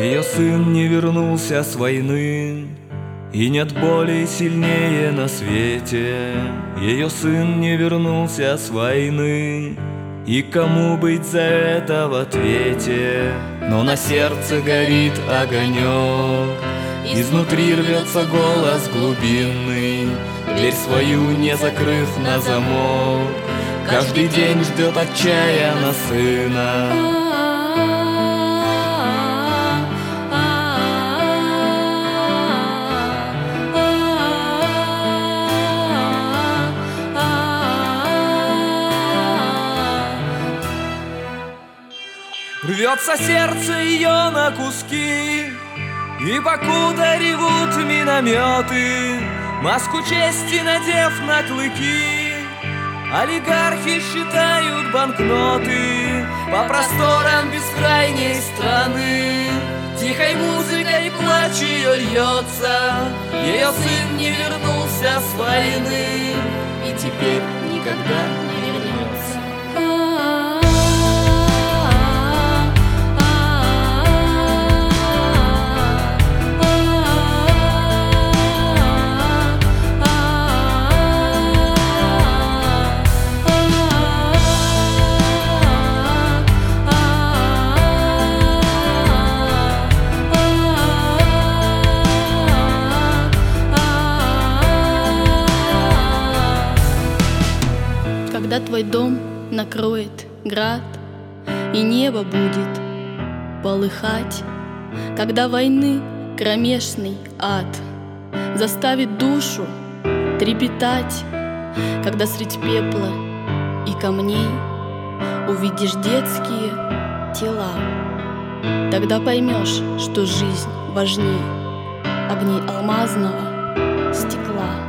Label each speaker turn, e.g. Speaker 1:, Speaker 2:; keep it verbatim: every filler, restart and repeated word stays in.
Speaker 1: Ее сын не вернулся с войны, и нет боли сильнее на свете. Ее сын не вернулся с войны, и кому быть за это в ответе? Но на сердце горит огонек, изнутри рвется голос глубинный, дверь свою не закрыв на замок, каждый день ждет отчаянно сына. Рвется сердце ее на куски, и покуда ревут минометы, маску чести надев на клыки, олигархи считают банкноты по просторам бескрайней страны. Тихой музыкой плач ее льется, ее сын не вернулся с войны и теперь никогда не вернется.
Speaker 2: Когда твой дом накроет град, и небо будет полыхать, когда войны кромешный ад заставит душу трепетать, когда средь пепла и камней увидишь детские тела, тогда поймешь, что жизнь важней огней алмазного стекла.